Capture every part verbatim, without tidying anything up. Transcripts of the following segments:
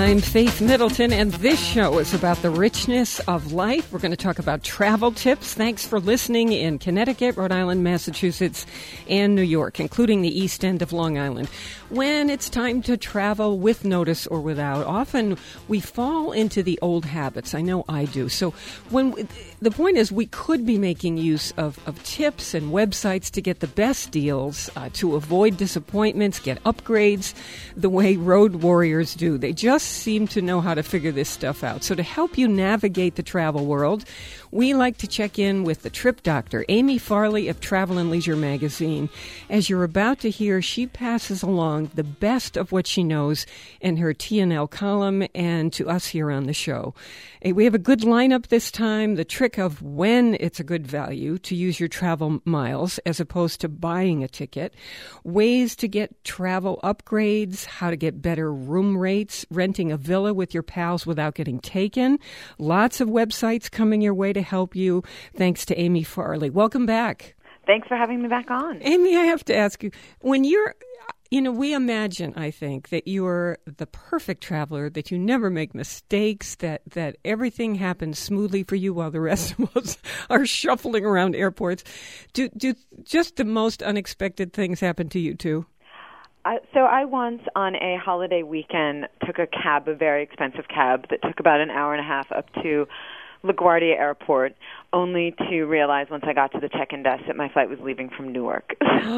I'm Faith Middleton, and this show is about the richness of life. We're going to talk about travel tips. Thanks for listening in Connecticut, Rhode Island, Massachusetts, and New York, including the East End of Long Island. When it's time to travel with notice or without, often we fall into the old habits. I know I do. So when we, the point is we could be making use of, of tips and websites to get the best deals, uh, to avoid disappointments, get upgrades the way road warriors do. They just seem to know how to figure this stuff out. So to help you navigate the travel world, we like to check in with the trip doctor, Amy Farley of Travel and Leisure magazine. As you're about to hear, she passes along the best of what she knows in her T and L column and to us here on the show. We have a good lineup this time. The trick of when it's a good value to use your travel miles as opposed to buying a ticket. Ways to get travel upgrades, how to get better room rates, renting a villa with your pals without getting taken. Lots of websites coming your way to help you. Thanks to Amy Farley. Welcome back. Thanks for having me back on. Amy, I have to ask you, when you're, you know, we imagine, I think, that you're the perfect traveler, that you never make mistakes, that, that everything happens smoothly for you while the rest of us are shuffling around airports. Do, do just the most unexpected things happen to you, too? Uh, so I once, on a holiday weekend, took a cab, a very expensive cab, that took about an hour and a half up to LaGuardia Airport, only to realize once I got to the check-in desk that my flight was leaving from Newark.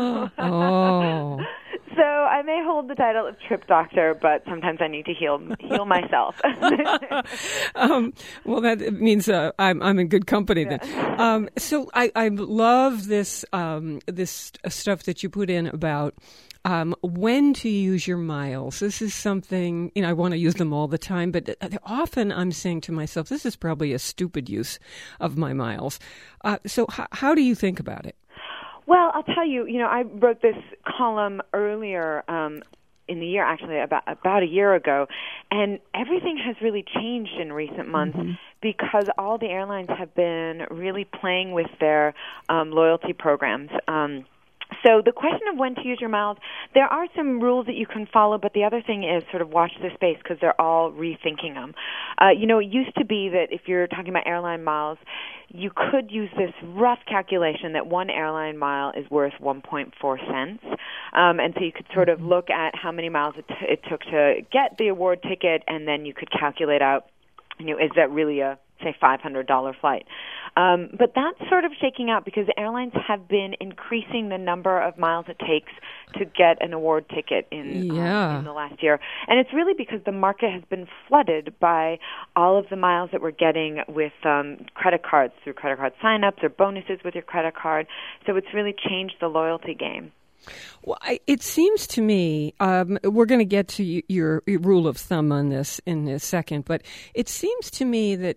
Oh. So I may hold the title of trip doctor, but sometimes I need to heal heal myself. um, well, that means uh, I'm I'm in good company then. Yeah. Um, so I, I love this um, this stuff that you put in about Um, when to use your miles. This is something, you know, I want to use them all the time, but often I'm saying to myself, this is probably a stupid use of my miles. Uh, so h- how do you think about it? Well, I'll tell you, you know, I wrote this column earlier um, in the year, actually about about a year ago, and everything has really changed in recent months mm-hmm. because all the airlines have been really playing with their um, loyalty programs. Um So the question of when to use your miles, there are some rules that you can follow, but the other thing is sort of watch this space because they're all rethinking them. Uh, you know, it used to be that if you're talking about airline miles, you could use this rough calculation that one airline mile is worth one point four cents. Um, and so you could sort of look at how many miles it, t- it took to get the award ticket, and then you could calculate out, you know, is that really a, say, five hundred dollars flight? Um, but that's sort of shaking out because airlines have been increasing the number of miles it takes to get an award ticket in, yeah. um, in the last year. And it's really because the market has been flooded by all of the miles that we're getting with um, credit cards through credit card sign-ups or bonuses with your credit card. So it's really changed the loyalty game. Well, I, it seems to me, um, we're going to get to y- your, your rule of thumb on this in a second, but it seems to me that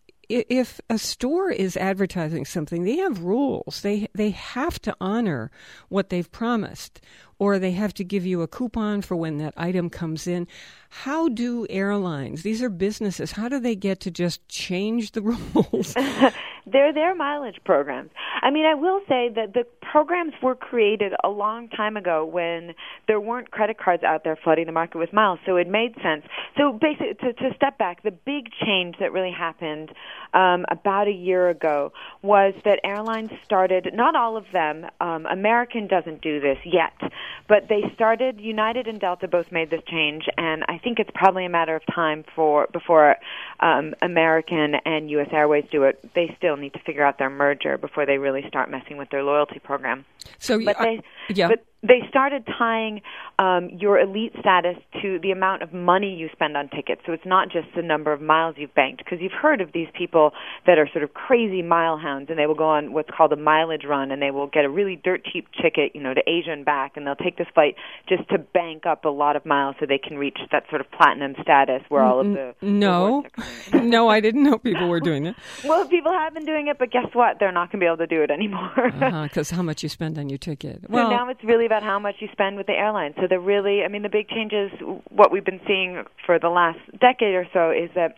if a store is advertising something, they have rules. They they have to honor what they've promised, or they have to give you a coupon for when that item comes in. How do airlines, these are businesses, how do they get to just change the rules? They're their mileage programs. I mean, I will say that the programs were created a long time ago when there weren't credit cards out there flooding the market with miles, so it made sense. So basically, to, to step back, the big change that really happened um, about a year ago was that airlines started, not all of them, um, American doesn't do this yet, but they started, United and Delta both made this change, and I think it's probably a matter of time for before um, American and U S Airways do it. They still need to figure out their merger before they really start messing with their loyalty program. So, but they, uh, yeah. but they started tying um, your elite status to the amount of money you spend on tickets. So it's not just the number of miles you've banked, because you've heard of these people that are sort of crazy mile hounds, and they will go on what's called a mileage run, and they will get a really dirt cheap ticket, you know, to Asia and back, and they'll take this flight just to bank up a lot of miles so they can reach that sort of platinum status where all of the no, no, I didn't know people were doing it. Well, people have been doing it, but guess what? They're not going to be able to do it anymore. Because uh-huh, how much you spend on your ticket. Well, so now it's really about how much you spend with the airline. So they're really, I mean, the big changes, what we've been seeing for the last decade or so is that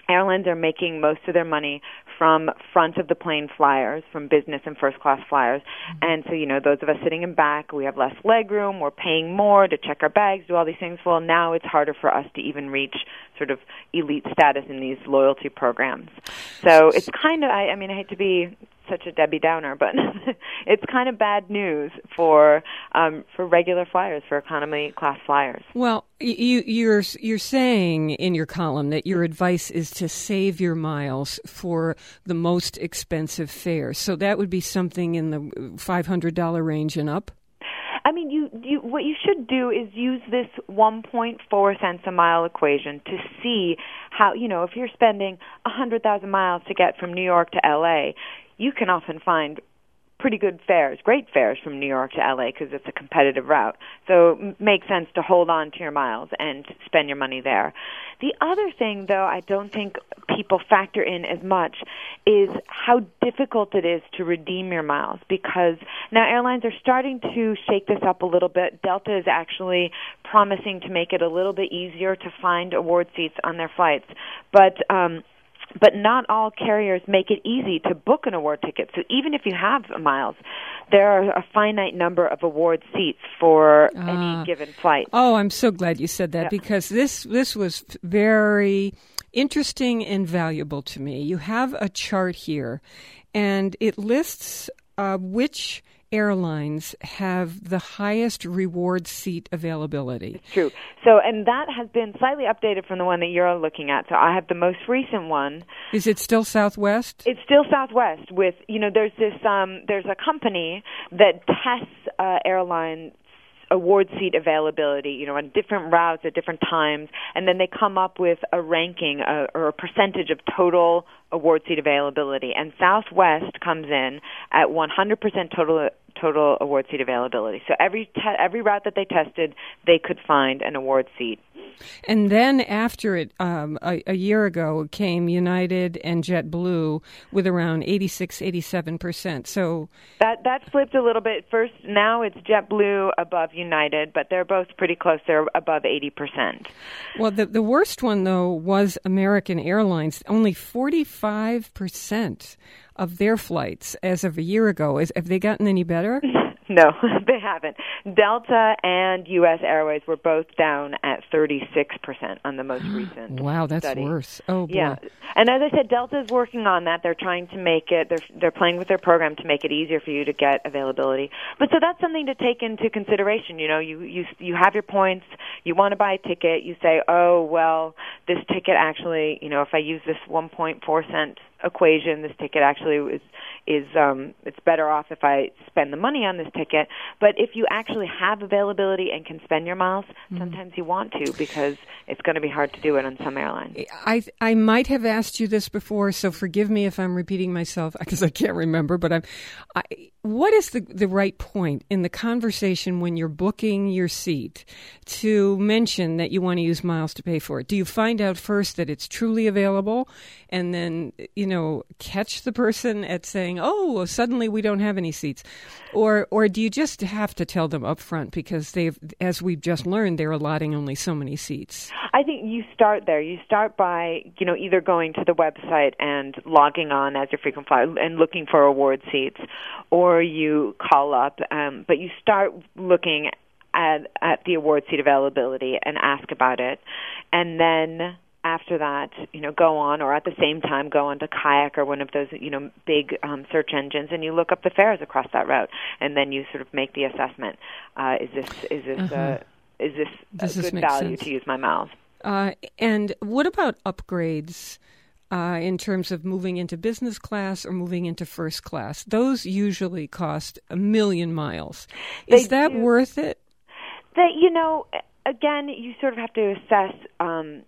airlines are making most of their money from front of the plane flyers, from business and first class flyers. Mm-hmm. And so, you know, those of us sitting in back, we have less leg room, we're paying more to check our bags, do all these things. Well, now it's harder for us to even reach sort of elite status in these loyalty programs. So it's kind of, I, I mean, I hate to be such a Debbie Downer, but it's kind of bad news for um, for regular flyers, for economy class flyers. Well, you, you're you're saying in your column that your advice is to save your miles for the most expensive fares. So that would be something in the five hundred dollars range and up? I mean, you, you what you should do is use this one point four cents a mile equation to see how, you know, if you're spending one hundred thousand miles to get from New York to L A, you can often find pretty good fares, great fares from New York to L A because it's a competitive route. So it makes sense to hold on to your miles and spend your money there. The other thing, though, I don't think people factor in as much is how difficult it is to redeem your miles, because now airlines are starting to shake this up a little bit. Delta is actually promising to make it a little bit easier to find award seats on their flights. But um But not all carriers make it easy to book an award ticket. So even if you have miles, there are a finite number of award seats for uh, any given flight. Oh, I'm so glad you said that, yeah. Because this this was very interesting and valuable to me. You have a chart here, and it lists uh, which airlines have the highest reward seat availability. It's true. So, and that has been slightly updated from the one that you're looking at. So I have the most recent one. Is it still Southwest? It's still Southwest with, you know, there's this, um, there's a company that tests uh, airline award seat availability, you know, on different routes at different times, and then they come up with a ranking uh, or a percentage of total award seat availability. And Southwest comes in at one hundred percent total total award seat availability. So every te- every route that they tested, they could find an award seat. And then after it, um, a, a year ago, came United and JetBlue with around eighty-six, eighty-seven percent. So that that flipped a little bit. First, now it's JetBlue above United, but they're both pretty close. They're above eighty percent. Well, the, the worst one, though, was American Airlines. Only forty-five percent of their flights as of a year ago. Is, have they gotten any better? No, they haven't. Delta and U S Airways were both down at thirty-six percent on the most recent Wow, that's study. Worse. Oh, boy. Yeah. And as I said, Delta is working on that. They're trying to make it, they're, they're playing with their program to make it easier for you to get availability. But so that's something to take into consideration. You know, you, you, you have your points, you want to buy a ticket, you say, oh, well, this ticket actually, you know, if I use this one point four cent equation, this ticket actually is is um it's better off if I spend the money on this ticket. But if you actually have availability and can spend your miles, mm-hmm. sometimes you want to, because it's going to be hard to do it on some airlines. I I might have asked you this before, so forgive me if I'm repeating myself because I can't remember. But I'm, I, what is the the right point in the conversation when you're booking your seat to mention that you want to use miles to pay for it? Do you find out first that it's truly available, and then you know catch the person at saying, oh, suddenly we don't have any seats? Or or do you just have to tell them up front because they've, as we've just learned, they're allotting only so many seats? I think you start there. You start by, you know, either going to the website and logging on as your frequent flyer and looking for award seats, or you call up. Um, but you start looking at at the award seat availability and ask about it, and then after that, you know, go on, or at the same time, go on to Kayak or one of those, you know, big um, search engines, and you look up the fares across that route, and then you sort of make the assessment: uh, is this is this uh-huh. uh, is this Does a this good value sense? to use my miles? Uh, and what about upgrades uh, in terms of moving into business class or moving into first class? Those usually cost a million miles. Is They that do. worth it? That, you know, again, you sort of have to assess. Um,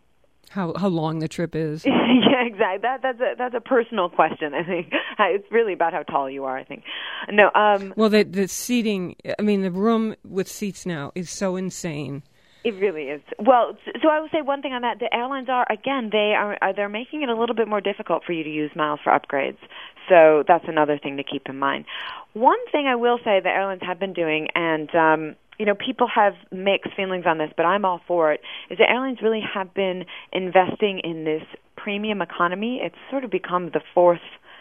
How how long the trip is? yeah, exactly. That that's a that's a personal question. I think it's really about how tall you are. I think. No. Um, well, the the seating. I mean, the room with seats now is so insane. It really is. Well, so I would say one thing on that: the airlines are again they are, are they're making it a little bit more difficult for you to use miles for upgrades. So that's another thing to keep in mind. One thing I will say the airlines have been doing, and um, you know, people have mixed feelings on this, but I'm all for it, is that airlines really have been investing in this premium economy, it's sort of become the fourth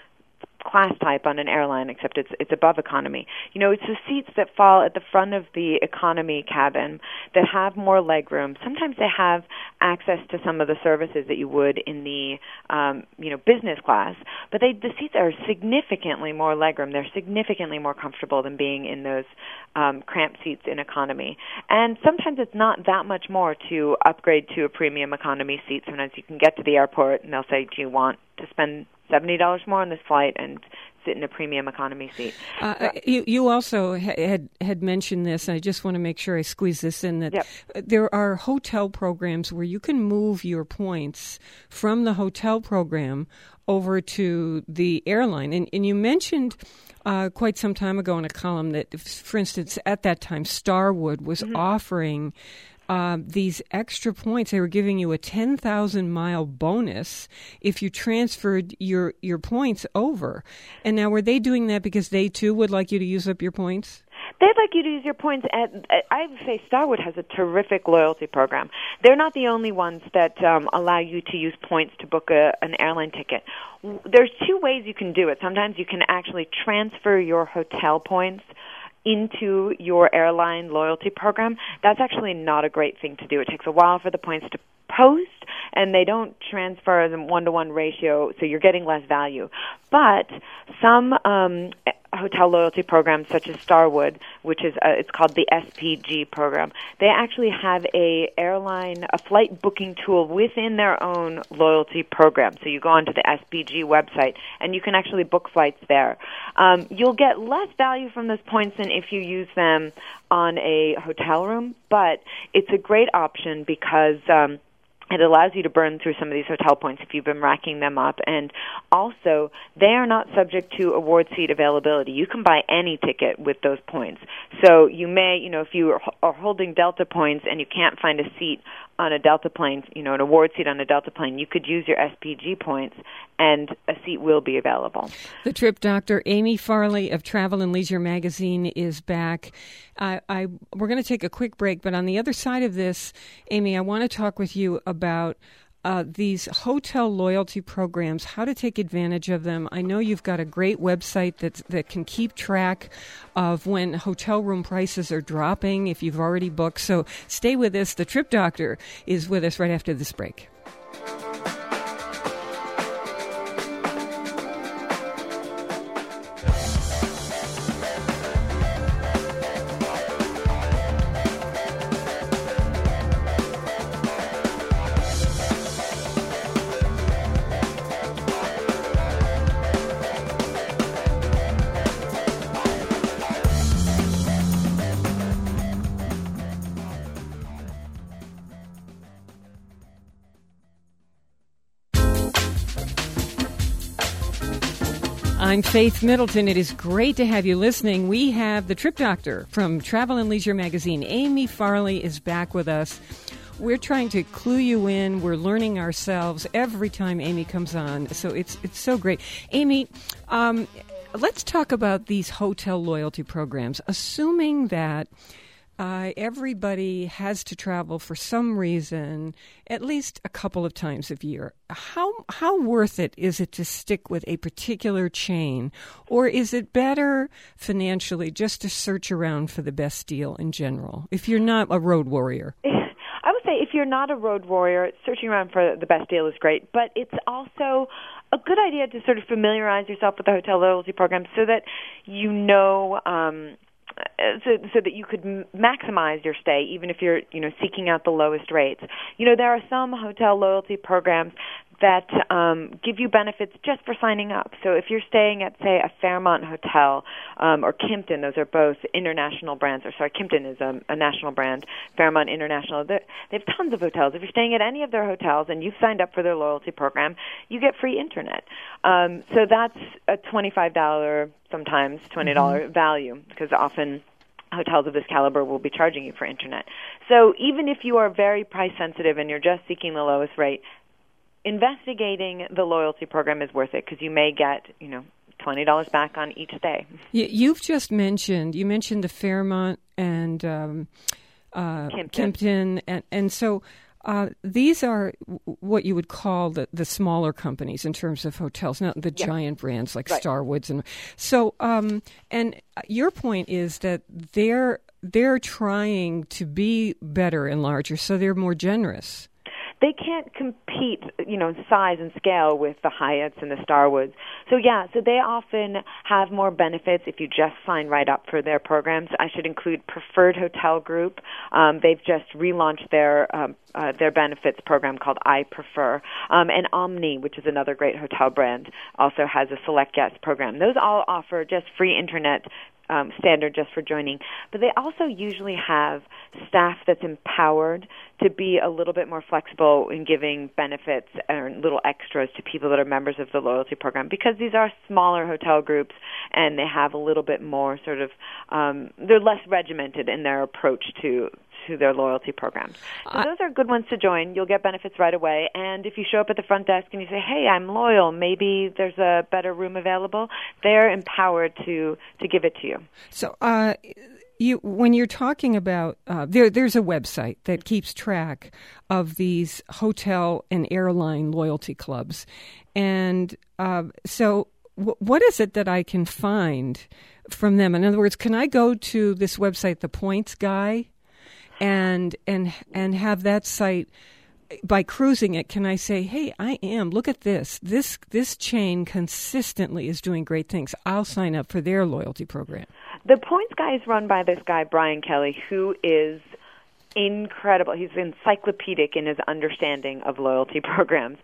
class type on an airline, except it's it's above economy. You know, it's the seats that fall at the front of the economy cabin that have more legroom. Sometimes they have access to some of the services that you would in the um, you know business class, but they the seats are significantly more legroom. They're significantly more comfortable than being in those um, cramped seats in economy. And sometimes it's not that much more to upgrade to a premium economy seat. Sometimes you can get to the airport and they'll say, "Do you want to spend seventy dollars more on this flight and sit in a premium economy seat?" Uh, so, you, you also had had mentioned this, and I just want to make sure I squeeze this in, that yep. there are hotel programs where you can move your points from the hotel program over to the airline. And, and you mentioned uh, quite some time ago in a column that, for instance, at that time, Starwood was mm-hmm. offering Uh, these extra points. They were giving you a ten thousand mile bonus if you transferred your, your points over. And now, were they doing that because they, too, would like you to use up your points? They'd like you to use your points. At, I would say Starwood has a terrific loyalty program. They're not the only ones that um, allow you to use points to book a, an airline ticket. There's two ways you can do it. Sometimes you can actually transfer your hotel points into your airline loyalty program. That's actually not a great thing to do. It takes a while for the points to post, and they don't transfer in one-to-one ratio, so you're getting less value. But some um, hotel loyalty programs, such as Starwood, which is uh, it's called the S P G program, they actually have a airline, a flight booking tool within their own loyalty program. So you go onto the S P G website, and you can actually book flights there. Um, you'll get less value from those points than if you use them on a hotel room, but it's a great option because um, it allows you to burn through some of these hotel points if you've been racking them up. And also, they are not subject to award seat availability. You can buy any ticket with those points. So you may, you know, if you are holding Delta points and you can't find a seat on a Delta plane, you know, an award seat on a Delta plane, you could use your S P G points and a seat will be available. The Trip Doctor, Amy Farley of Travel and Leisure Magazine, is back. I, I we're going to take a quick break, but on the other side of this, Amy, I want to talk with you about Uh, these hotel loyalty programs, how to take advantage of them. I know you've got a great website that that can keep track of when hotel room prices are dropping if you've already booked. So stay with us. The Trip Doctor is with us right after this break. I'm Faith Middleton. It is great to have you listening. We have the Trip Doctor from Travel and Leisure Magazine. Amy Farley is back with us. We're trying to clue you in. We're learning ourselves every time Amy comes on. So it's it's so great. Amy, um, let's talk about these hotel loyalty programs. Assuming that Uh, everybody has to travel for some reason at least a couple of times a year. How how worth it is it to stick with a particular chain, or is it better financially just to search around for the best deal in general if you're not a road warrior? I would say if you're not a road warrior, searching around for the best deal is great, but it's also a good idea to sort of familiarize yourself with the hotel loyalty program so that you know um So, so that you could m- maximize your stay, even if you're, you know, seeking out the lowest rates. You know, there are some hotel loyalty programs that um, give you benefits just for signing up. So if you're staying at, say, a Fairmont Hotel um, or Kimpton, those are both international brands. Or sorry, Kimpton is a, a national brand. Fairmont International, they have tons of hotels. If you're staying at any of their hotels and you've signed up for their loyalty program, you get free internet. Um, so that's a twenty-five dollars, sometimes twenty dollars mm-hmm. value, because often hotels of this caliber will be charging you for internet. So even if you are very price sensitive and you're just seeking the lowest rate, investigating the loyalty program is worth it because you may get, you know, twenty dollars back on each stay. You've just mentioned, you mentioned the Fairmont and um, uh, Kimpton. Kimpton. And, and so uh, these are what you would call the, the smaller companies in terms of hotels, not the yeah. giant brands like right. Starwoods. And so, um, and your point is that they're they're trying to be better and larger, so they're more generous. They can't compete, you know, in size and scale with the Hyatts and the Starwoods. So, yeah, so they often have more benefits if you just sign right up for their programs. I should include Preferred Hotel Group. Um, they've just relaunched their um, uh, their benefits program called I Prefer. Um, and Omni, which is another great hotel brand, also has a select guest program. Those all offer just free internet Um, standard just for joining. But they also usually have staff that's empowered to be a little bit more flexible in giving benefits and little extras to people that are members of the loyalty program, because these are smaller hotel groups and they have a little bit more sort of, um, they're less regimented in their approach to to their loyalty programs. So uh, those are good ones to join. You'll get benefits right away. And if you show up at the front desk and you say, hey, I'm loyal, maybe there's a better room available, they're empowered to, to give it to you. So uh, you, when you're talking about, uh, there, there's a website that keeps track of these hotel and airline loyalty clubs. And uh, so w- what is it that I can find from them? In other words, can I go to this website, The Points Guy, and and and have that site, by cruising it, can I say, hey, I am, look at this. This this chain consistently is doing great things. I'll sign up for their loyalty program. The Points Guy is run by this guy, Brian Kelly, who is incredible. He's encyclopedic in his understanding of loyalty programs.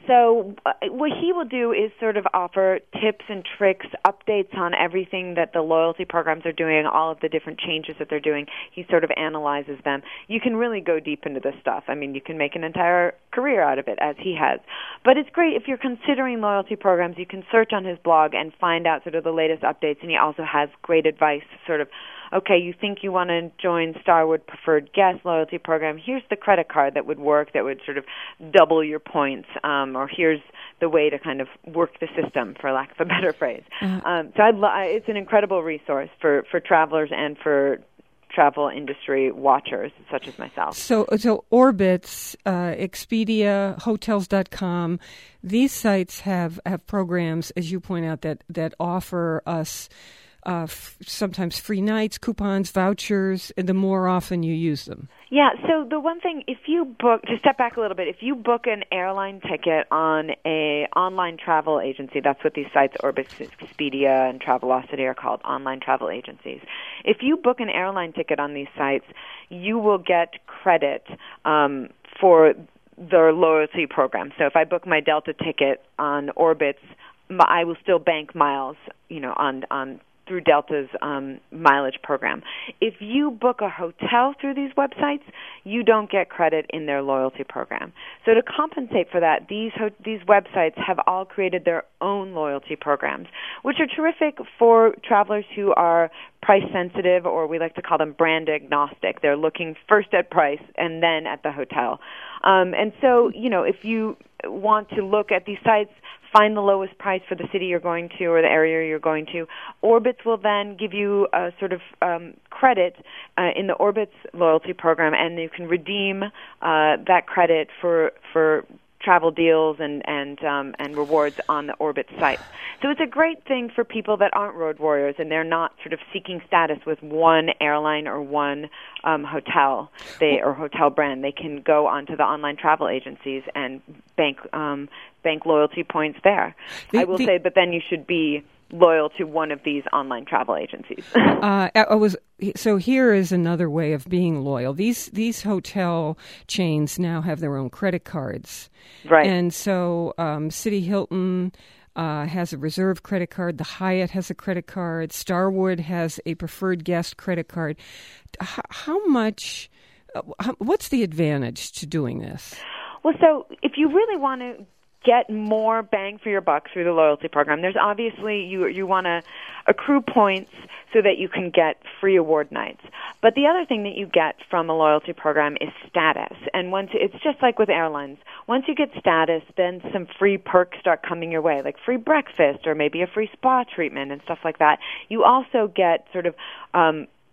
So uh, what he will do is sort of offer tips and tricks, updates on everything that the loyalty programs are doing, all of the different changes that they're doing. He sort of analyzes them. You can really go deep into this stuff. I mean, you can make an entire career out of it, as he has. But it's great if you're considering loyalty programs. You can search on his blog and find out sort of the latest updates, and he also has great advice, sort of, okay, you think you want to join Starwood Preferred Guest loyalty program, here's the credit card that would work, that would sort of double your points, um, or here's the way to kind of work the system, for lack of a better phrase. Uh-huh. Um, so I'd lo- it's an incredible resource for, for travelers and for travel industry watchers such as myself. So, so Orbitz, uh, Expedia, Hotels dot com, these sites have, have programs, as you point out, that, that offer us Uh, f- sometimes free nights, coupons, vouchers, and the more often you use them. Yeah, so the one thing, if you book, to step back a little bit, if you book an airline ticket on a online travel agency, that's what these sites, Orbitz, Expedia, and Travelocity, are called, online travel agencies. If you book an airline ticket on these sites, you will get credit um, for their loyalty program. So if I book my Delta ticket on Orbitz, I will still bank miles, you know, on on through Delta's um, mileage program. If you book a hotel through these websites, you don't get credit in their loyalty program. So to compensate for that, these ho- these websites have all created their own loyalty programs, which are terrific for travelers who are price sensitive, or we like to call them brand agnostic. They're looking first at price and then at the hotel. Um, and so, you know, if you want to look at these sites, find the lowest price for the city you're going to or the area you're going to, Orbitz will then give you a sort of um, credit uh, in the Orbitz loyalty program, and you can redeem uh, that credit for for travel deals and and um, and rewards on the Orbitz site. So it's a great thing for people that aren't road warriors and they're not sort of seeking status with one airline or one um, hotel they or hotel brand. They can go onto the online travel agencies and bank um, bank loyalty points there. The, I will the, say, but then you should be loyal to one of these online travel agencies. uh, I was so here is another way of being loyal. These these hotel chains now have their own credit cards, right? And so um, City Hilton uh, has a reserve credit card. The Hyatt has a credit card. Starwood has a preferred guest credit card. H- how much? Uh, how, what's the advantage to doing this? Well, so if you really want to get more bang for your buck through the loyalty program, there's obviously, you you want to accrue points so that you can get free award nights. But the other thing that you get from a loyalty program is status. And once it's just like with airlines, once you get status, then some free perks start coming your way, like free breakfast or maybe a free spa treatment and stuff like that. You also get sort of um,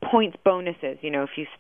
points bonuses. You know, if you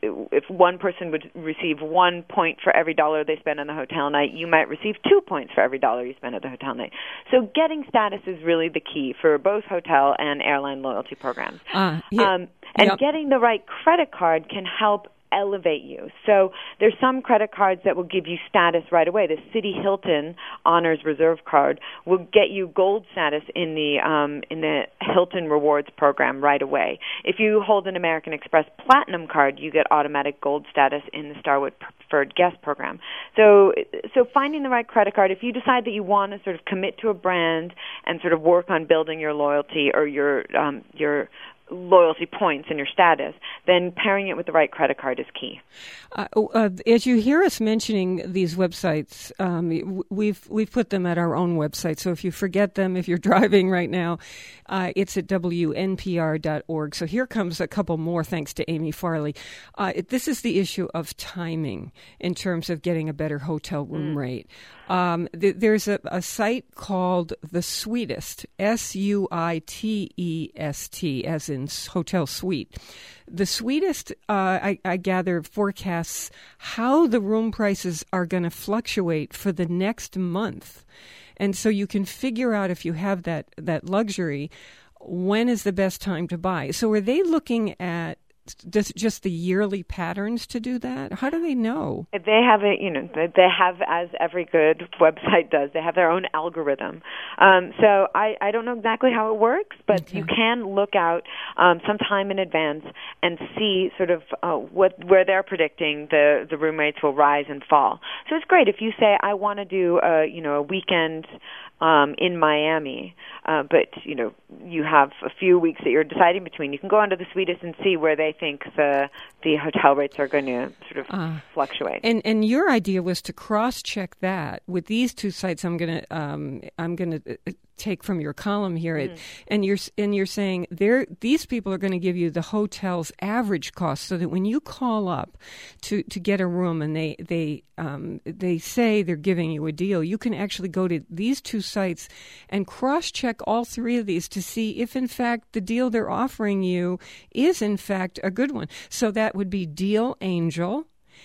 if one person would receive one point for every dollar they spend on the hotel night, you might receive two points for every dollar you spend at the hotel night. So getting status is really the key for both hotel and airline loyalty programs. Uh, yeah, um, and yep. getting the right credit card can help elevate you. So there's some credit cards that will give you status right away. The City Hilton Honors Reserve card will get you gold status in the um, in the Hilton Rewards program right away. If you hold an American Express Platinum card, you get automatic gold status in the Starwood Preferred Guest program. So so finding the right credit card, if you decide that you want to sort of commit to a brand and sort of work on building your loyalty or your um, your loyalty points and your status, then pairing it with the right credit card is key. Uh, uh, as you hear us mentioning these websites, um, we've we've put them at our own website. So if you forget them, if you're driving right now, uh, it's at W N P R dot org. So here comes a couple more, thanks to Amy Farley. Uh, this is the issue of timing in terms of getting a better hotel room mm. rate. Um, th- there's a, a site called The Suitest, S U I T E S T, as in hotel suite. The Suitest, uh, I, I gather, forecasts how the room prices are going to fluctuate for the next month. And so you can figure out, if you have that, that luxury, when is the best time to buy. So are they looking at Just, just the yearly patterns to do that? How do they know? They have a, you know, they have, as every good website does, they have their own algorithm. Um, so I, I don't know exactly how it works, but okay. you can look out um, some time in advance and see sort of uh, what where they're predicting the, the room rates will rise and fall. So it's great if you say, I want to do a, you know, a weekend Um, in Miami, uh, but you know you have a few weeks that you're deciding between. You can go onto the Suitest and see where they think the the hotel rates are going to sort of uh, fluctuate. And and your idea was to cross check that with these two sites. I'm gonna um, I'm gonna take from your column here, mm. and you're and you're saying there these people are going to give you the hotel's average cost, so that when you call up to, to get a room and they they um, they say they're giving you a deal, you can actually go to these two sites and cross-check all three of these to see if, in fact, the deal they're offering you is, in fact, a good one. So that would be Deal Angel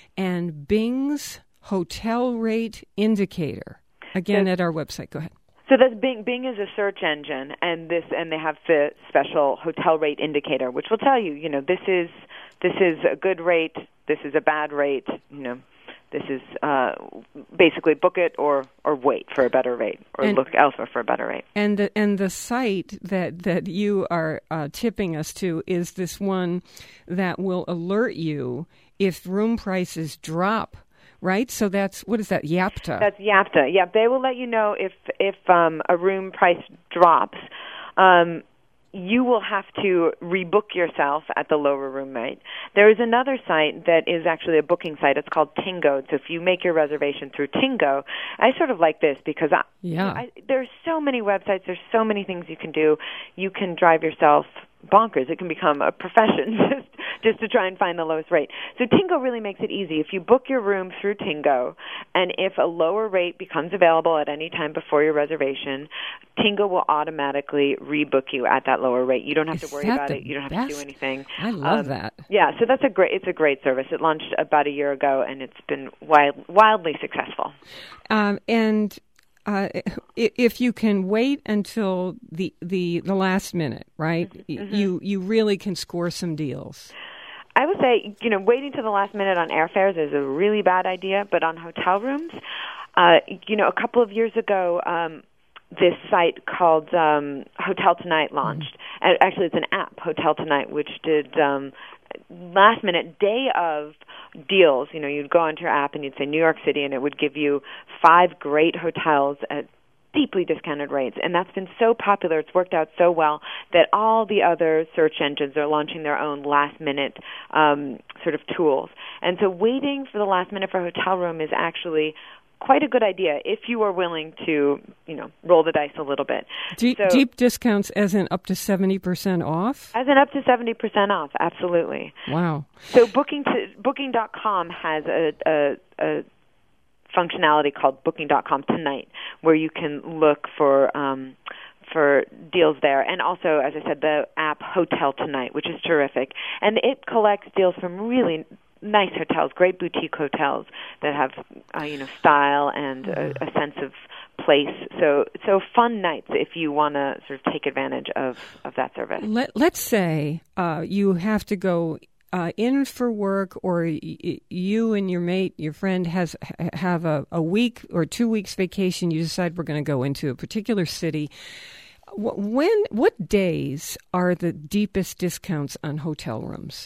and Bing's Hotel Rate Indicator. Again, so, at our website. Go ahead. So that's Bing. Bing is a search engine, and this, and they have the special hotel rate indicator, which will tell you, you know, this is this is a good rate, this is a bad rate, you know. This is uh, basically book it or, or wait for a better rate, or and, look elsewhere for a better rate. And the, and the site that, that you are uh, tipping us to is this one that will alert you if room prices drop, right? So that's, what is that, Yapta? That's Yapta. Yeah, they will let you know if, if um, a room price drops. Um You will have to rebook yourself at the lower room rate. There is another site that is actually a booking site. It's called Tingo. So if you make your reservation through Tingo, I sort of like this because I, yeah. you know, I, there's so many websites. There's so many things you can do. You can drive yourself bonkers. It can become a profession just, just to try and find the lowest rate. So Tingo really makes it easy. If you book your room through Tingo, and if a lower rate becomes available at any time before your reservation, Tingo will automatically rebook you at that lower rate. You don't have Is to worry about it. You don't have best? to do anything. I love um, that. Yeah, so that's a great. It's a great service. It launched about a year ago, and it's been wild, wildly successful. Um, and Uh, if you can wait until the the, the last minute, right? Mm-hmm. You you really can score some deals. I would say, you know, waiting to the last minute on airfares is a really bad idea, but on hotel rooms, uh, you know, a couple of years ago, um, this site called um, Hotel Tonight launched. Mm-hmm. Actually, it's an app, Hotel Tonight, which did um, last minute, day of deals. You know, you'd go onto your app and you'd say New York City, and it would give you five great hotels at deeply discounted rates. And that's been so popular, it's worked out so well, that all the other search engines are launching their own last-minute um, sort of tools. And so waiting for the last minute for a hotel room is actually quite a good idea if you are willing to, you know, roll the dice a little bit. Deep, so, deep discounts as in up to seventy percent off? As in up to seventy percent off, absolutely. Wow. So booking to, booking dot com has a, a, a functionality called booking dot com Tonight, where you can look for um, for deals there. And also, as I said, the app Hotel Tonight, which is terrific. And it collects deals from really nice hotels, great boutique hotels that have, uh, you know, style and a, a sense of place. So, so fun nights if you want to sort of take advantage of, of that service. Let, let's say uh, you have to go uh, in for work, or y- you and your mate, your friend, has have a, a week or two weeks vacation. You decide we're going to go into a particular city. When, what days are the deepest discounts on hotel rooms?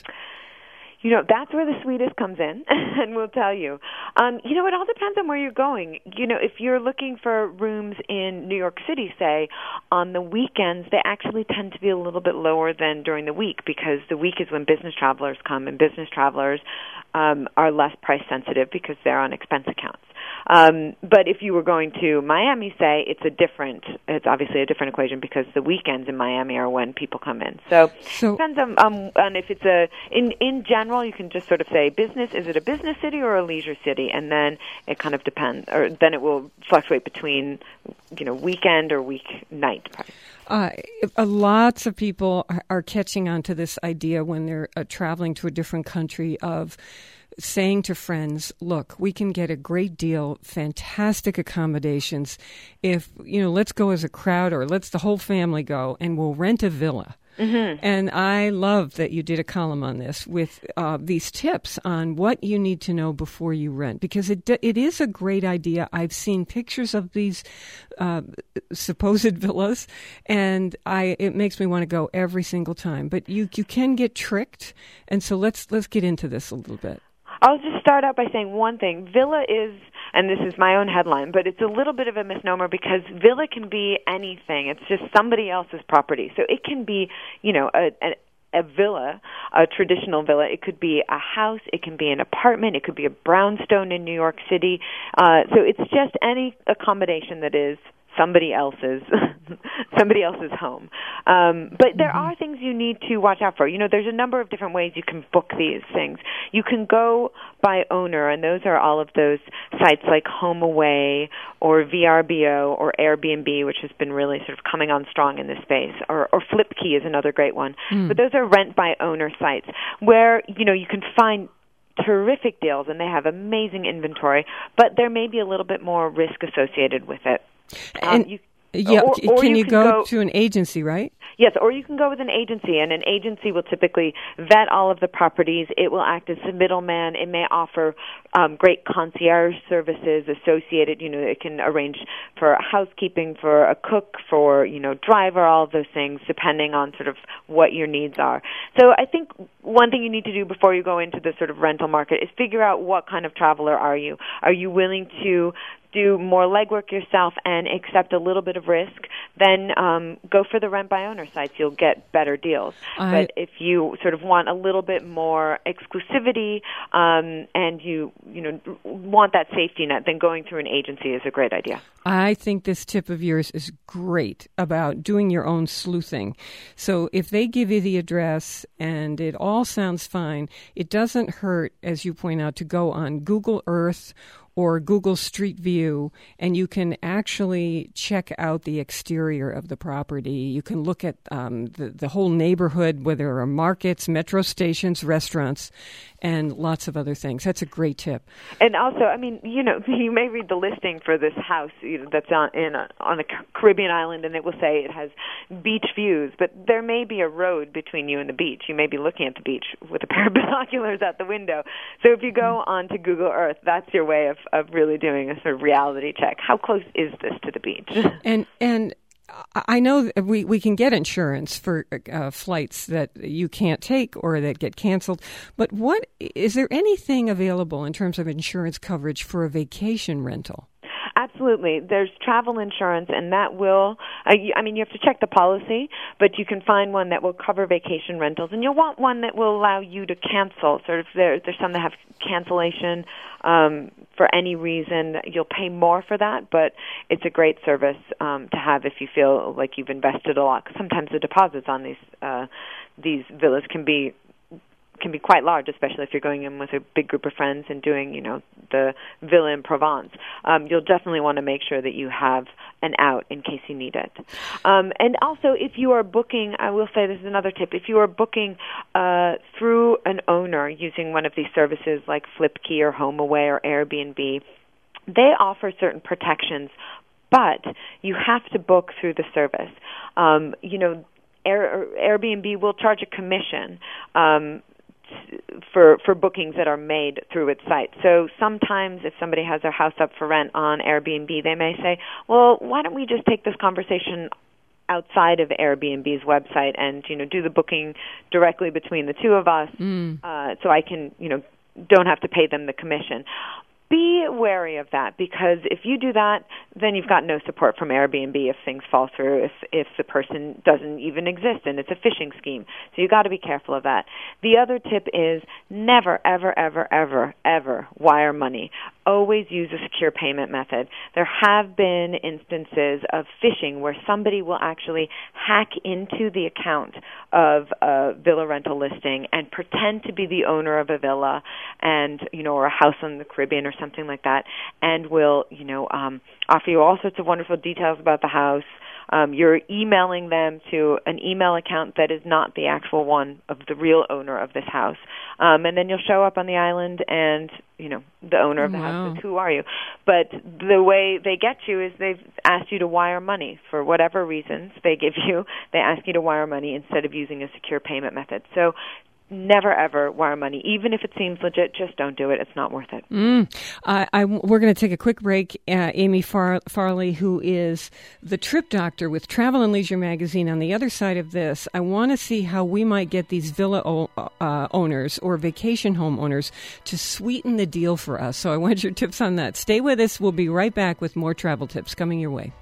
You know, that's where the sweetest comes in, and we'll tell you. Um, you know, it all depends on where you're going. You know, if you're looking for rooms in New York City, say, on the weekends, they actually tend to be a little bit lower than during the week, because the week is when business travelers come, and business travelers um, are less price sensitive because they're on expense accounts. Um, but if you were going to Miami, say, it's a different, it's obviously a different equation, because the weekends in Miami are when people come in. So, so it depends on, um, on if it's a, in, in general, you can just sort of say business, is it a business city or a leisure city? And then it kind of depends, or then it will fluctuate between, you know, weekend or weeknight price. Uh, uh, lots of people are, are catching on to this idea when they're uh, traveling to a different country of saying to friends, look, we can get a great deal, fantastic accommodations. If, you know, let's go as a crowd, or let's the whole family go, and we'll rent a villa. Mm-hmm. And I love that you did a column on this with uh, these tips on what you need to know before you rent, because it it is a great idea. I've seen pictures of these uh, supposed villas, and I it makes me want to go every single time. But you you can get tricked, and so let's let's get into this a little bit. I'll just start out by saying one thing. Villa is, and this is my own headline, but it's a little bit of a misnomer, because villa can be anything. It's just somebody else's property. So it can be, you know, a, a, a villa, a traditional villa. It could be a house. It can be an apartment. It could be a brownstone in New York City. Uh, so it's just any accommodation that is somebody else's somebody else's home. Um, but there mm-hmm. are things you need to watch out for. You know, there's a number of different ways you can book these things. You can go by owner, and those are all of those sites like HomeAway or V R B O or Airbnb, which has been really sort of coming on strong in this space, or, or Flipkey is another great one. Mm. But those are rent by owner sites where, you know, you can find terrific deals, and they have amazing inventory, but there may be a little bit more risk associated with it. And um, you, yeah, or, or can you, you can go, go to an agency, right? Yes, or you can go with an agency, and an agency will typically vet all of the properties. It will act as a middleman. It may offer um, great concierge services associated. You know, it can arrange for housekeeping, for a cook, for, you know, driver, all of those things, depending on sort of what your needs are. So I think one thing you need to do before you go into the sort of rental market is figure out what kind of traveler are you. Are you willing to do more legwork yourself and accept a little bit of risk? Then um, go for the rent-by-owner sites. You'll get better deals. I, but if you sort of want a little bit more exclusivity um, and you you know want that safety net, then going through an agency is a great idea. I think this tip of yours is great about doing your own sleuthing. So if they give you the address and it all sounds fine, it doesn't hurt, as you point out, to go on Google Earth or Google Street View, and you can actually check out the exterior of the property. You can look at um, the, the whole neighborhood, where there are markets, metro stations, restaurants, and lots of other things. That's a great tip. And also, I mean, you know, you may read the listing for this house you know, that's on in a, on a Caribbean island, and it will say it has beach views, but there may be a road between you and the beach. You may be looking at the beach with a pair of binoculars out the window. So if you go on to Google Earth, that's your way of of really doing a sort of reality check. How close is this to the beach? And and I know we, we can get insurance for uh, flights that you can't take or that get canceled, but what is there anything available in terms of insurance coverage for a vacation rental? Absolutely. There's travel insurance, and that will, uh, you, I mean, you have to check the policy, but you can find one that will cover vacation rentals, and you'll want one that will allow you to cancel. Sort of there, there's some that have cancellation um, for any reason. You'll pay more for that, but it's a great service um, to have if you feel like you've invested a lot. 'Cause sometimes the deposits on these uh, these villas can be can be quite large, especially if you're going in with a big group of friends and doing, you know, the villa in Provence. Um, you'll definitely want to make sure that you have and out in case you need it. Um, and also, if you are booking, I will say this is another tip, if you are booking uh, through an owner using one of these services like Flipkey or HomeAway or Airbnb, they offer certain protections, but you have to book through the service. Um, you know, Air, Airbnb will charge a commission um, for for bookings that are made through its site. So sometimes if somebody has their house up for rent on Airbnb, they may say, well, why don't we just take this conversation outside of Airbnb's website and, you know, do the booking directly between the two of us mm. uh, so I can, you know, don't have to pay them the commission. Be wary of that, because if you do that, then you've got no support from Airbnb if things fall through, if if the person doesn't even exist and it's a phishing scheme. So you've got to be careful of that. The other tip is never, ever, ever, ever, ever wire money. Always use a secure payment method. There have been instances of phishing where somebody will actually hack into the account of a villa rental listing and pretend to be the owner of a villa and, you know, or a house in the Caribbean or something like that, and will, you know, um, offer you all sorts of wonderful details about the house. Um, you're emailing them to an email account that is not the actual one of the real owner of this house. Um, and then you'll show up on the island and, you know, the owner of the wow. house says, who are you? But the way they get you is they've asked you to wire money. For whatever reasons they give you, they ask you to wire money instead of using a secure payment method. So never, ever wire money. Even if it seems legit, just don't do it. It's not worth it. Mm. Uh, I, we're going to take a quick break. Uh, Amy Far- Farley, who is the trip doctor with Travel and Leisure Magazine, on the other side of this, I want to see how we might get these villa o- uh, owners or vacation home owners to sweeten the deal for us. So I want your tips on that. Stay with us. We'll be right back with more travel tips coming your way.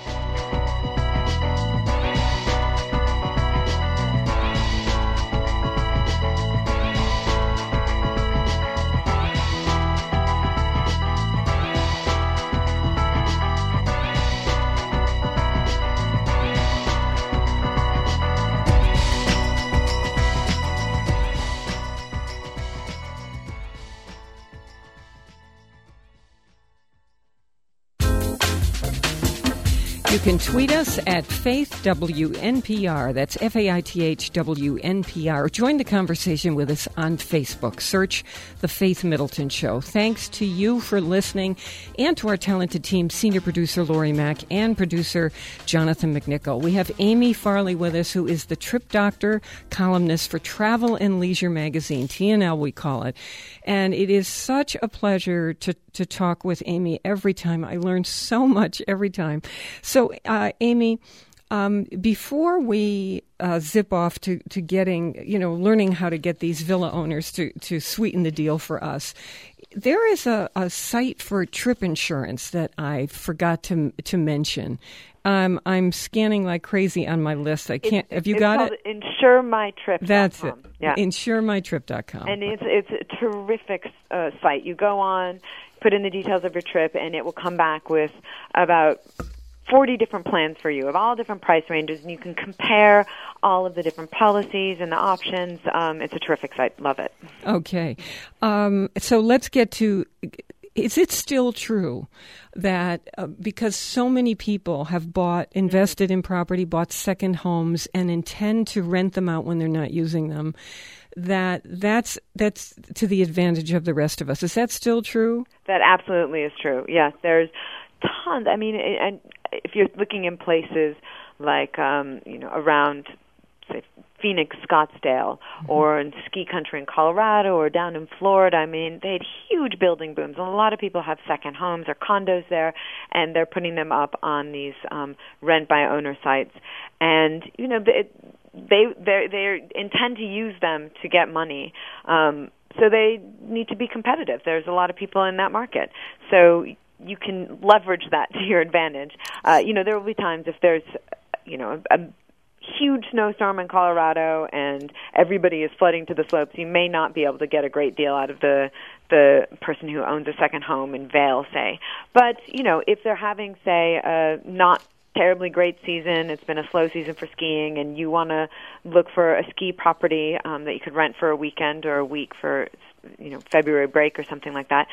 You can tweet us at Faith W N P R. That's F A I T H W N P R. Join the conversation with us on Facebook. Search The Faith Middleton Show. Thanks to you for listening, and to our talented team, senior producer Lori Mack and producer Jonathan McNichol. We have Amy Farley with us, who is the trip doctor columnist for Travel and Leisure Magazine, T and L we call it. And it is such a pleasure to, to talk with Amy every time. I learn so much every time. So, uh, Amy, um, before we uh, zip off to, to getting, you know, learning how to get these villa owners to, to sweeten the deal for us, there is a, a site for trip insurance that I forgot to to mention. Um, I'm scanning like crazy on my list. I can't. It's, have you it's got called it? insure my trip dot com. That's it. Yeah. insure my trip dot com. And it's it's a terrific uh, site. You go on, put in the details of your trip, and it will come back with about forty different plans for you of all different price ranges, and you can compare all of the different policies and the options. Um, it's a terrific site. Love it. Okay. Um, so let's get to, is it still true that uh, because so many people have bought, invested in property, bought second homes, and intend to rent them out when they're not using them, that that's that's to the advantage of the rest of us? Is that still true? That absolutely is true. Yes, there's tons. I mean, and if you're looking in places like, um, you know, around, say, Phoenix, Scottsdale, mm-hmm. or in ski country in Colorado, or down in Florida, I mean, they had huge building booms. And a lot of people have second homes or condos there, and they're putting them up on these um, rent-by-owner sites. And, you know, they they they intend to use them to get money. Um, so they need to be competitive. There's a lot of people in that market. So you can leverage that to your advantage. Uh, you know, there will be times if there's, you know, a, a huge snowstorm in Colorado and everybody is flooding to the slopes, you may not be able to get a great deal out of the the person who owns a second home in Vail, say. But, you know, if they're having, say, a not terribly great season, it's been a slow season for skiing, and you want to look for a ski property um, that you could rent for a weekend or a week for, you know, February break or something like that,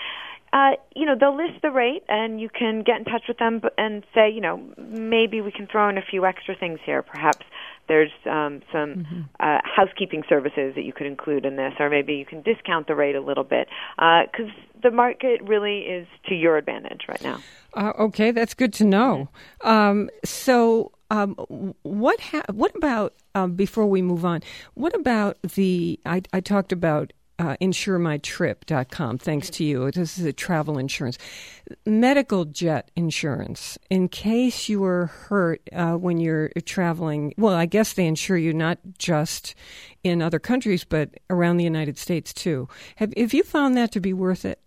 Uh, you know, they'll list the rate, and you can get in touch with them and say, you know, maybe we can throw in a few extra things here. Perhaps there's um, some mm-hmm. uh, housekeeping services that you could include in this, or maybe you can discount the rate a little bit, because uh, the market really is to your advantage right now. Uh, okay, that's good to know. Um, so um, what ha- what about, um, before we move on, what about the, I, I talked about Uh, insure my trip dot com, thanks to you. This is a travel insurance. Medical jet insurance, in case you were hurt uh, when you're traveling. Well, I guess they insure you not just in other countries, but around the United States, too. Have, have you found that to be worth it?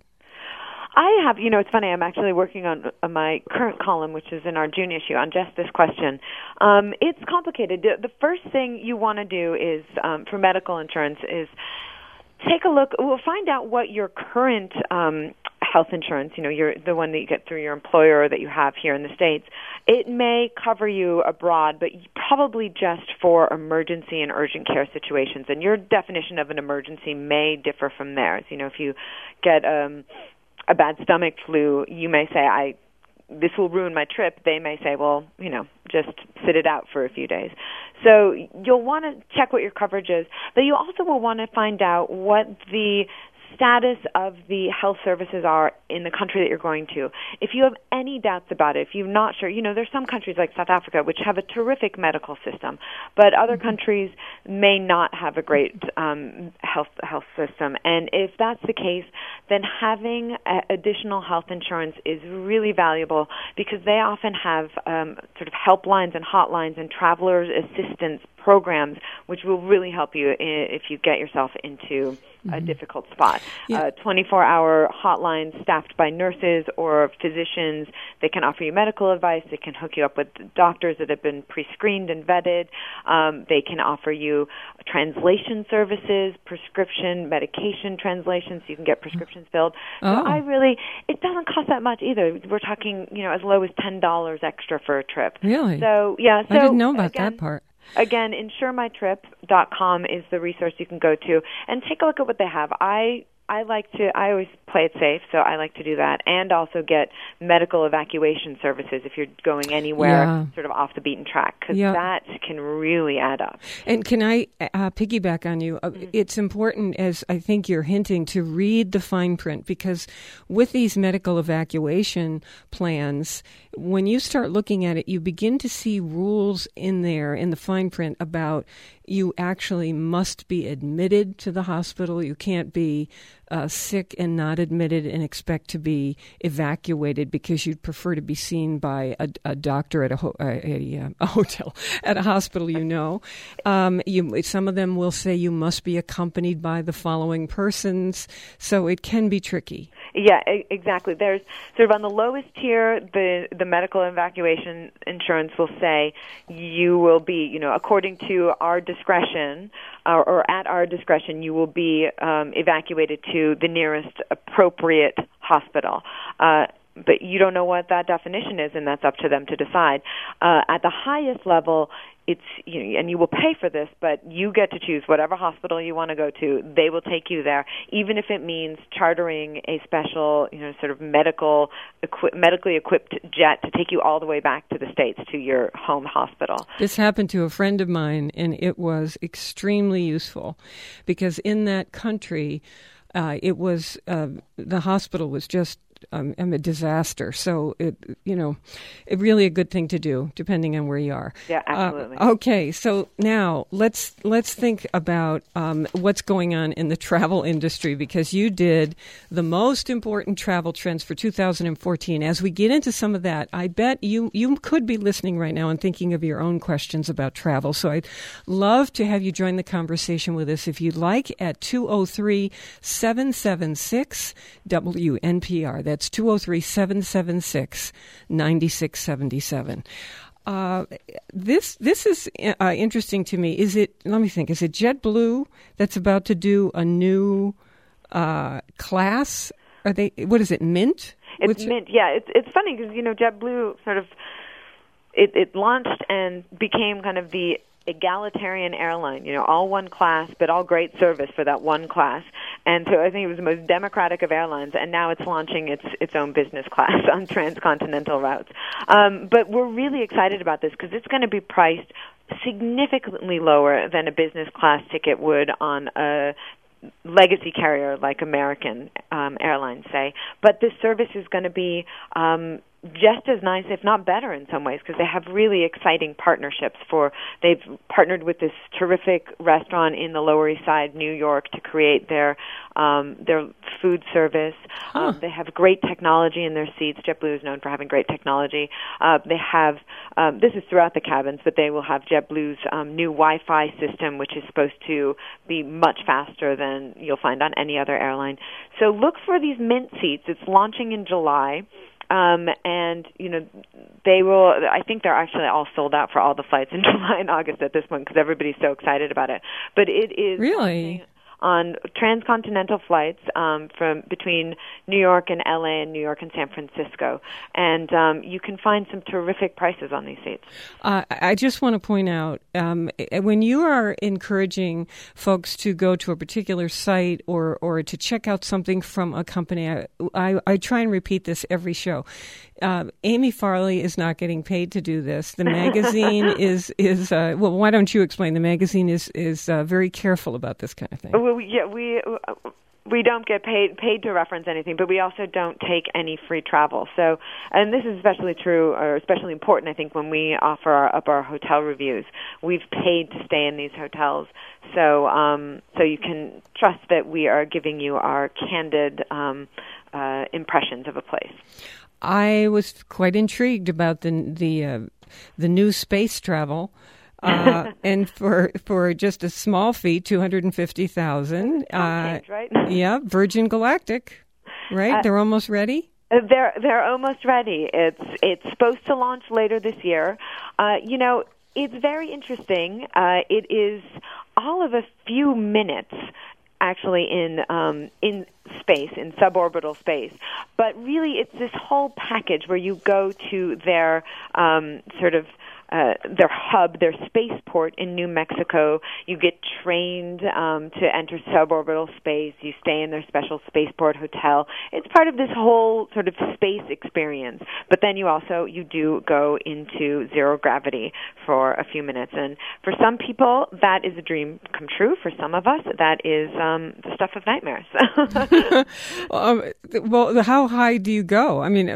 I have. You know, it's funny. I'm actually working on uh, my current column, which is in our June issue, on just this question. Um, it's complicated. The, the first thing you want to do is, um, for medical insurance, is take a look. We'll find out what your current um, health insurance, you know, your the one that you get through your employer or that you have here in the States. It may cover you abroad, but probably just for emergency and urgent care situations. And your definition of an emergency may differ from theirs. You know, if you get um, a bad stomach flu, you may say, I this will ruin my trip. They may say, well, you know, just sit it out for a few days. So you'll want to check what your coverage is, but you also will want to find out what the status of the health services are in the country that you're going to. If you have any doubts about it, if you're not sure, you know, there's some countries like South Africa which have a terrific medical system, but other mm-hmm. countries may not have a great um, health health system. And if that's the case, then having a, additional health insurance is really valuable, because they often have um, sort of helplines and hotlines and travelers assistance programs, which will really help you if you get yourself into mm-hmm. a difficult spot. Yeah. Uh, twenty-four hour hotlines staffed by nurses or physicians. They can offer you medical advice. They can hook you up with doctors that have been pre-screened and vetted. Um, they can offer you translation services, prescription medication translations, so you can get prescriptions filled. So oh. I really, it doesn't cost that much either. We're talking, you know, as low as ten dollars extra for a trip. Really? So, yeah. So, I didn't know about again, that part. Again, insure my trip dot com is the resource you can go to, and take a look at what they have. I I like to, I always play it safe, so I like to do that, and also get medical evacuation services if you're going anywhere yeah. sort of off the beaten track, because yeah. that can really add up. And can I uh, piggyback on you? Mm-hmm. It's important, as I think you're hinting, to read the fine print, because with these medical evacuation plans, when you start looking at it, you begin to see rules in there in the fine print about you actually must be admitted to the hospital. You can't be uh, sick and not admitted and expect to be evacuated because you'd prefer to be seen by a, a doctor at a, ho- a, a, a hotel, at a hospital, you know. Um, you, some of them will say you must be accompanied by the following persons, so it can be tricky. Yeah, exactly. There's sort of on the lowest tier, the the medical evacuation insurance will say you will be, you know, according to our discretion or, or at our discretion, you will be um, evacuated to the nearest appropriate hospital. Uh, but you don't know what that definition is, and that's up to them to decide. Uh, at the highest level, it's, you know, and you will pay for this, but you get to choose whatever hospital you want to go to. They will take you there, even if it means chartering a special, you know, sort of medical, equi- medically equipped jet to take you all the way back to the States to your home hospital. This happened to a friend of mine, and it was extremely useful, because in that country, uh, it was uh, the hospital was just Um, I'm a disaster. So, it, you know, it really a good thing to do, depending on where you are. Yeah, absolutely. Uh, okay, so now let's let's think about um, what's going on in the travel industry, because you did the most important travel trends for two thousand fourteen. As we get into some of that, I bet you, you could be listening right now and thinking of your own questions about travel. So I'd love to have you join the conversation with us if you'd like at two oh three, seven seven six, W N P R. That's two oh three, seven seven six, nine six seven seven. Uh, this this is uh, interesting to me. Is it, let me think, is it JetBlue that's about to do a new uh, class? Are they, what is it, Mint? It's Which, Mint, yeah. It's it's funny because, you know, JetBlue sort of, it, it launched and became kind of the egalitarian airline, you know, all one class, but all great service for that one class. And so I think it was the most democratic of airlines, and now it's launching its its own business class on transcontinental routes. Um, but we're really excited about this because it's going to be priced significantly lower than a business class ticket would on a legacy carrier like American um, Airlines, say. But this service is going to be um, just as nice, if not better in some ways, because they have really exciting partnerships. For they've partnered with this terrific restaurant in the Lower East Side, New York, to create their um, their food service. Huh. Um, they have great technology in their seats. JetBlue is known for having great technology. Uh, they have um, this is throughout the cabins, but they will have JetBlue's um, new Wi-Fi system, which is supposed to be much faster than you'll find on any other airline. So look for these Mint seats. It's launching in July. Um, and, you know, they will, I think they're actually all sold out for all the flights in July and August at this point because everybody's so excited about it. But it is really on transcontinental flights um, from between New York and L A and New York and San Francisco. And um, you can find some terrific prices on these seats. Uh, I just want to point out, um, when you are encouraging folks to go to a particular site or, or to check out something from a company, I, I, I try and repeat this every show. Uh, Amy Farley is not getting paid to do this. The magazine is, is uh, well, why don't you explain? The magazine is, is uh, very careful about this kind of thing. Well, yeah, we we don't get paid paid to reference anything, but we also don't take any free travel. So, and this is especially true, or especially important, I think, when we offer our, up our hotel reviews. We've paid to stay in these hotels, so um, so you can trust that we are giving you our candid um, uh, impressions of a place. I was quite intrigued about the the uh, the new space travel. Uh, and for for just a small fee, two hundred and fifty thousand. Uh, right? Yeah, Virgin Galactic, right? Uh, they're almost ready. They're they're almost ready. It's it's supposed to launch later this year. Uh, you know, it's very interesting. Uh, it is all of a few minutes, actually, in um, in space, in suborbital space. But really, it's this whole package where you go to their um, sort of Uh, their hub, their spaceport in New Mexico. You get trained um, to enter suborbital space. You stay in their special spaceport hotel. It's part of this whole sort of space experience. But then you also, you do go into zero gravity for a few minutes. And for some people, that is a dream come true. For some of us, that is um, the stuff of nightmares. um, well, how high do you go? I mean,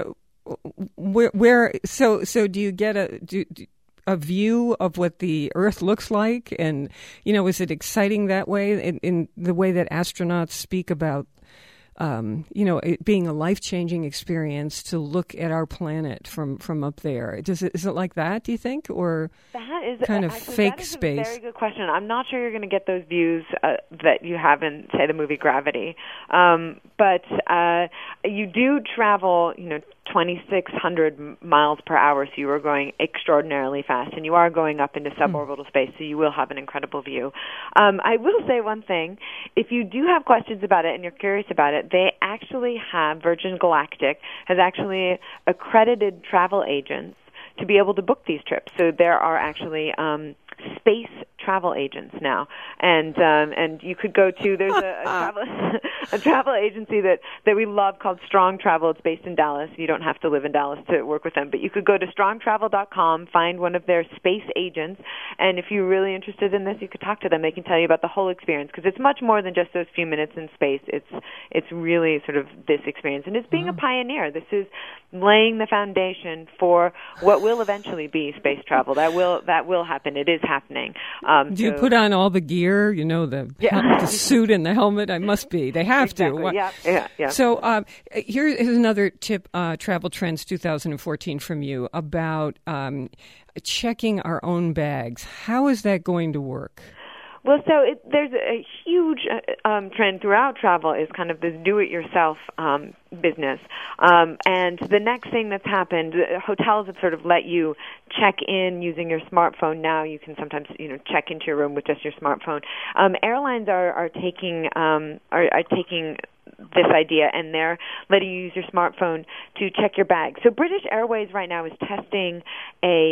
where, where so so do you get a... Do, do, a view of what the Earth looks like? And, you know, is it exciting that way in, in the way that astronauts speak about, um, you know, it being a life-changing experience to look at our planet from, from up there? Does it, is it like that, do you think? Or that is kind of actually, fake that is space? A very good question. I'm not sure you're going to get those views uh, that you have in, say, the movie Gravity. Um, but uh, you do travel, you know, twenty-six hundred miles per hour, so you are going extraordinarily fast, and you are going up into suborbital mm. space, so you will have an incredible view. Um, I will say one thing. If you do have questions about it and you're curious about it, they actually have, Virgin Galactic has actually accredited travel agents to be able to book these trips. So there are actually um, space travel agents now, and um, and you could go to there's a, a travel a travel agency that, that we love called Strong Travel. It's based in Dallas. You don't have to live in Dallas to work with them, but you could go to strong travel dot com, find one of their space agents, and if you're really interested in this, you could talk to them. They can tell you about the whole experience because it's much more than just those few minutes in space. It's it's really sort of this experience, and it's being mm. a pioneer. This is laying the foundation for what will eventually be space travel. That will that will happen. It is happening. Um, Do you so, put on all the gear? You know, the yeah. the suit and the helmet. I must be. They have exactly. to. Yeah, yeah, yeah. So um, here is another tip. Uh, Travel Trends twenty fourteen from you about um, checking our own bags. How is that going to work? Well, so it, there's a huge uh, um, trend throughout travel is kind of this do-it-yourself um, business. Um, and the next thing that's happened, hotels have sort of let you check in using your smartphone. Now you can sometimes, you know, check into your room with just your smartphone. Um, airlines are, are taking um, are, are taking this idea, and they're letting you use your smartphone to check your bag. So British Airways right now is testing a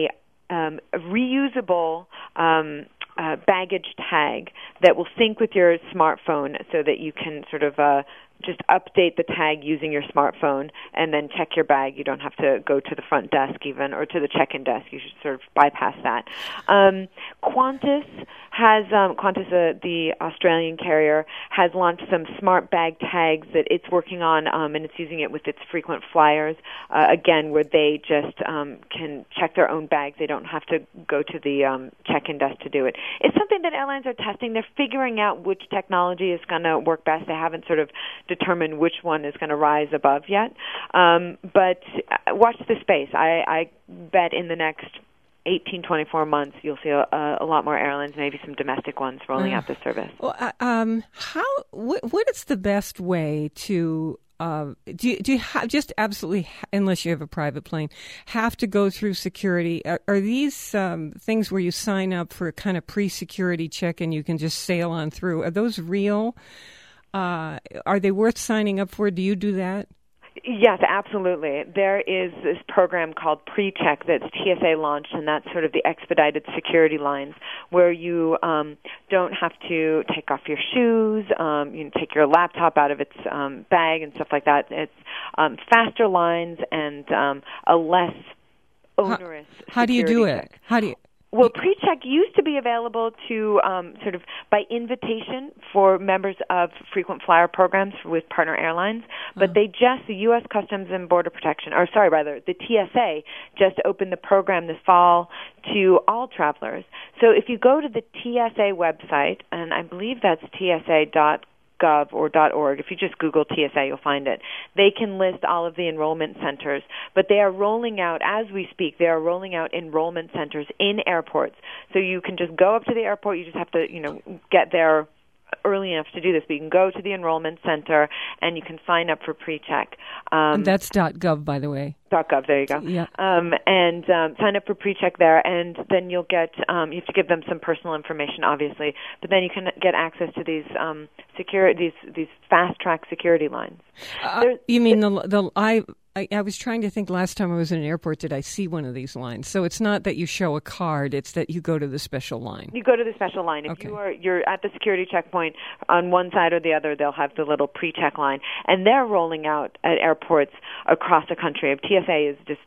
um, reusable um, uh, baggage tag that will sync with your smartphone so that you can sort of uh, just update the tag using your smartphone and then check your bag. You don't have to go to the front desk even or to the check-in desk. You should sort of bypass that. Um, Qantas has, um, Qantas, uh, the Australian carrier, has launched some smart bag tags that it's working on, um, and it's using it with its frequent flyers, uh, again, where they just um, can check their own bags. They don't have to go to the um, check-in desk to do it. It's something that airlines are testing. They're figuring out which technology is going to work best. They haven't sort of determine which one is going to rise above yet. Um, but watch the space. I, I bet in the next eighteen, twenty-four months, you'll see a, a lot more airlines, maybe some domestic ones, rolling uh, out this service. Well, uh, um, how? What, what is the best way to? Uh, do you, do you have just absolutely, unless you have a private plane, have to go through security? Are, are these um, things where you sign up for a kind of pre-security check and you can just sail on through? Are those real? Uh, are they worth signing up for? Do you do that? Yes, absolutely. There is this program called PreCheck that's T S A launched, and that's sort of the expedited security lines where you um, don't have to take off your shoes, um, you can take your laptop out of its um, bag and stuff like that. It's um, faster lines and um, a less onerous How, how do you do check. it? How do you... Well, PreCheck used to be available to um, sort of by invitation for members of frequent flyer programs with partner airlines, but uh-huh. they just, the U S Customs and Border Protection, or sorry, rather, the T S A just opened the program this fall to all travelers. So if you go to the T S A website, and I believe that's T S A dot gov or .org. If you just Google T S A, you'll find it. They can list all of the enrollment centers, but they are rolling out, as we speak, they are rolling out enrollment centers in airports. So you can just go up to the airport. You just have to, you know, get there early enough to do this, but you can go to the enrollment center and you can sign up for PreCheck. Um, and that's .gov, by the way. .gov, there you go. Yeah. Um, and um, sign up for PreCheck there, and then you'll get, um, you have to give them some personal information, obviously, but then you can get access to these um, secure, these these fast-track security lines. Uh, you mean the the I. I, I was trying to think last time I was in an airport, did I see one of these lines? So it's not that you show a card, it's that you go to the special line. You go to the special line. If okay. you are, you're at the security checkpoint on one side or the other, they'll have the little PreCheck line. And they're rolling out at airports across the country. T S A is just...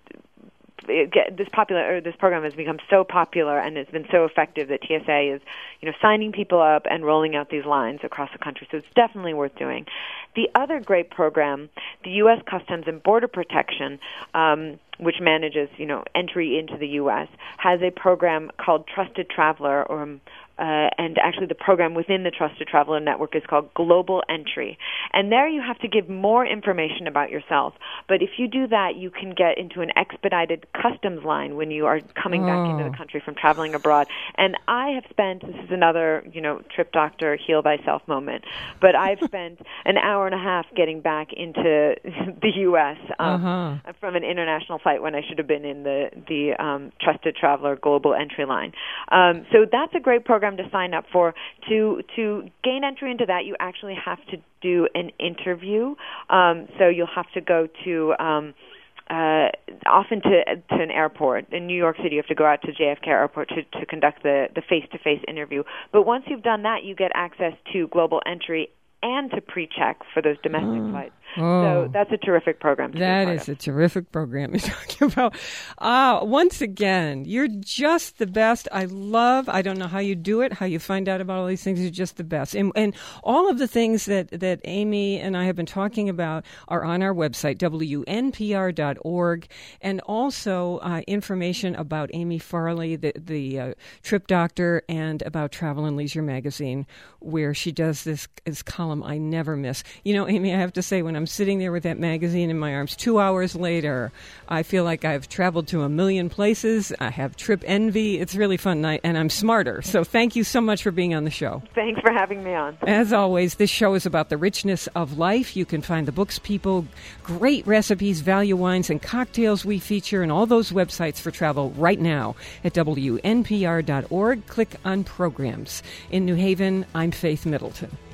It get, this popular or this program has become so popular and it's been so effective that T S A is, you know, signing people up and rolling out these lines across the country. So it's definitely worth doing. The other great program, the U S Customs and Border Protection, um, which manages, you know, entry into the U S, has a program called Trusted Traveler, or um, Uh, and actually the program within the Trusted Traveler Network is called Global Entry. And there you have to give more information about yourself. But if you do that, you can get into an expedited customs line when you are coming oh. back into the country from traveling abroad. And I have spent, this is another, you know, trip doctor, heal thyself moment, but I've spent an hour and a half getting back into the U S um, uh-huh. from an international flight when I should have been in the, the um, Trusted Traveler Global Entry line. Um, so that's a great program to sign up for. To to gain entry into that, you actually have to do an interview. Um, so you'll have to go to um, uh, often to to an airport in New York City. You have to go out to J F K Airport to, to conduct the the face-to-face interview. But once you've done that, you get access to Global Entry and to PreCheck for those domestic oh. flights. Oh. So that's a terrific program to That be a part is of. a terrific program you're talking about. Uh, once again, you're just the best. I love, I don't know how you do it, how you find out about all these things. You're just the best. And, and all of the things that, that Amy and I have been talking about are on our website, W N P R dot org, and also uh, information about Amy Farley, the, the uh, trip doctor, and about Travel and Leisure magazine, where she does this, this column I never miss. You know, Amy, I have to say, when I'm sitting there with that magazine in my arms, two hours later, I feel like I've traveled to a million places. I have trip envy. It's really fun, night, and I'm smarter. So thank you so much for being on the show. Thanks for having me on. As always, this show is about the richness of life. You can find the books, people, great recipes, value wines, and cocktails we feature, and all those websites for travel right now at W N P R dot org. Click on Programs. In New Haven, I'm Faith Middleton.